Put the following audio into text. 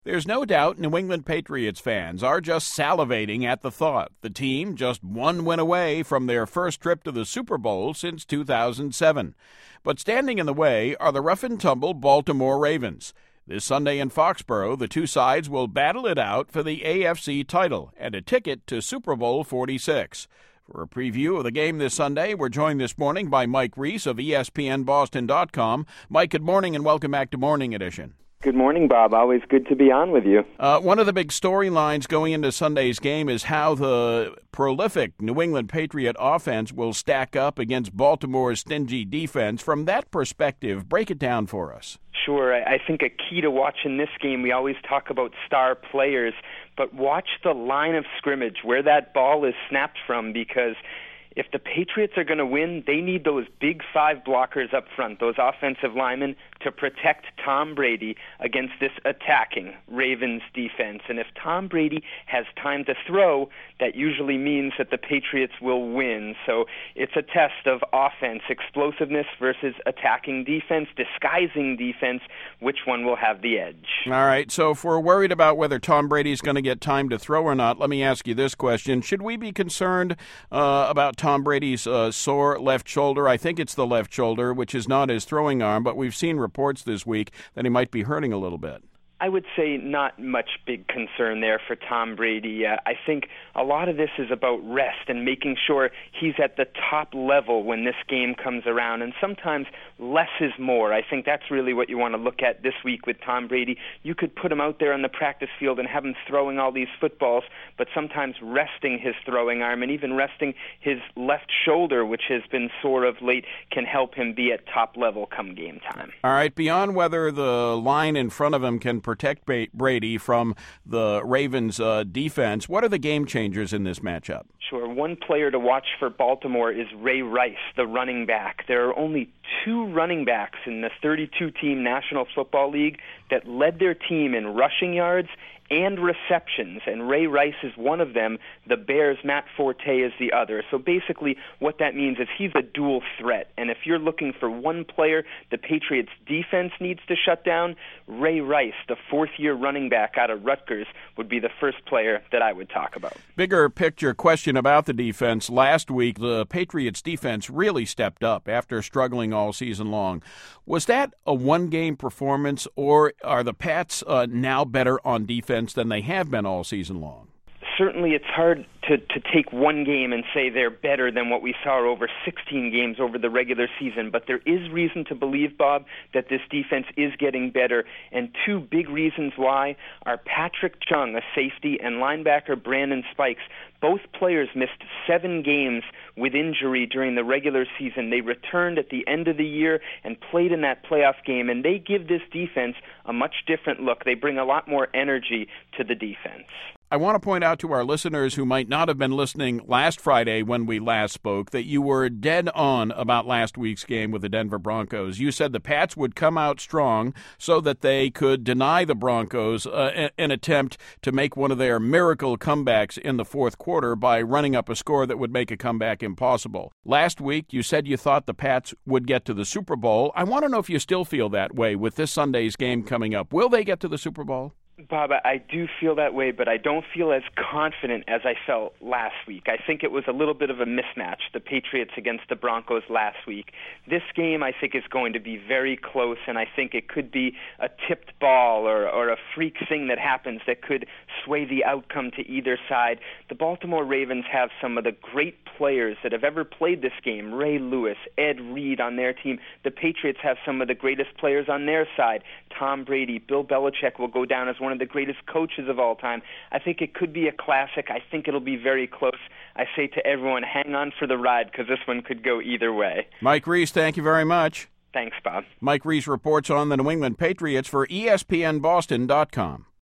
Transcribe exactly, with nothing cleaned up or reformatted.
There's no doubt New England Patriots fans are just salivating at the thought. The team just one win away from their first trip to the Super Bowl since two thousand seven. But standing in the way are the rough-and-tumble Baltimore Ravens. This Sunday in Foxborough, the two sides will battle it out for the A F C title and a ticket to Super Bowl forty-six. For a preview of the game this Sunday, we're joined this morning by Mike Reiss of E S P N Boston dot com. Mike, good morning and welcome back to Morning Edition. Good morning, Bob. Always good to be on with you. Uh, one of the big storylines going into Sunday's game is how the prolific New England Patriot offense will stack up against Baltimore's stingy defense. From that perspective, break it down for us. Sure. I think a key to watching this game, we always talk about star players, but watch the line of scrimmage, where that ball is snapped from, because if the Patriots are going to win, they need those big five blockers up front, those offensive linemen, to protect Tom Brady against this attacking Ravens defense. And if Tom Brady has time to throw, that usually means that the Patriots will win. So it's a test of offense, explosiveness versus attacking defense, disguising defense, which one will have the edge. All right, so if we're worried about whether Tom Brady's going to get time to throw or not, let me ask you this question. Should we be concerned uh, about Tom Brady's uh, sore left shoulder? I think it's the left shoulder, which is not his throwing arm, but we've seen reports this week that he might be hurting a little bit. I would say not much big concern there for Tom Brady. Uh, I think a lot of this is about rest and making sure he's at the top level when this game comes around. And sometimes less is more. I think that's really what you want to look at this week with Tom Brady. You could put him out there on the practice field and have him throwing all these footballs, but sometimes resting his throwing arm and even resting his left shoulder, which has been sore of late, can help him be at top level come game time. All right, beyond whether the line in front of him can protect Brady from the Ravens' uh, defense, what are the game changers in this matchup? Sure. One player to watch for Baltimore is Ray Rice, the running back. There are only two running backs in the thirty-two team National Football League that led their team in rushing yards and receptions, and Ray Rice is one of them. The Bears' Matt Forte is the other. So basically what that means is he's a dual threat, and if you're looking for one player the Patriots' defense needs to shut down, Ray Rice, the fourth-year running back out of Rutgers, would be the first player that I would talk about. Bigger picture question about the defense. Last week, the Patriots' defense really stepped up after struggling all season long. Was that a one-game performance, or are the Pats uh, now better on defense than they have been all season long? Certainly it's hard to, to take one game and say they're better than what we saw over sixteen games over the regular season, but there is reason to believe, Bob, that this defense is getting better, and two big reasons why are Patrick Chung, a safety, and linebacker Brandon Spikes. Both players missed seven games with injury during the regular season. They returned at the end of the year and played in that playoff game, and they give this defense a much different look. They bring a lot more energy to the defense. I want to point out to our listeners who might not have been listening last Friday when we last spoke that you were dead on about last week's game with the Denver Broncos. You said the Pats would come out strong so that they could deny the Broncos uh, an attempt to make one of their miracle comebacks in the fourth quarter by running up a score that would make a comeback impossible. Last week, you said you thought the Pats would get to the Super Bowl. I want to know if you still feel that way with this Sunday's game coming up. Will they get to the Super Bowl? Bob, I do feel that way, but I don't feel as confident as I felt last week. I think it was a little bit of a mismatch, the Patriots against the Broncos last week. This game, I think, is going to be very close, and I think it could be a tipped ball or, or a freak thing that happens that could sway the outcome to either side. The Baltimore Ravens have some of the great players that have ever played this game, Ray Lewis, Ed Reed on their team. The Patriots have some of the greatest players on their side, Tom Brady. Bill Belichick will go down as one of the greatest coaches of all time. I think it could be a classic. I think it'll be very close. I say to everyone, hang on for the ride, because this one could go either way. Mike Reiss, thank you very much. Thanks, Bob. Mike Reiss reports on the New England Patriots for E S P N Boston dot com.